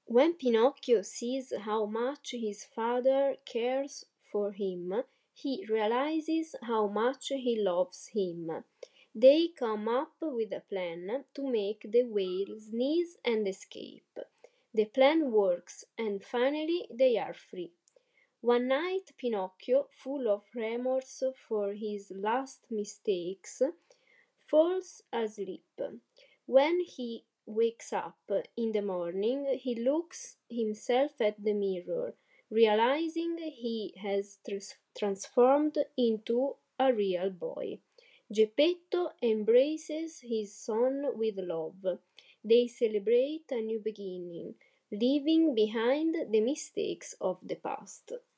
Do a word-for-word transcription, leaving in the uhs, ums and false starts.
When Pinocchio sees how much his father cares for him, he realizes how much he loves him. They come up with a plan to make the whale sneeze and escape. The plan works, and finally they are free. One night, Pinocchio, full of remorse for his last mistakes, falls asleep. When he wakes up in the morning, he looks himself at the mirror, realizing he has tras- transformed into a real boy. Geppetto embraces his son with love. They celebrate a new beginning, leaving behind the mistakes of the past.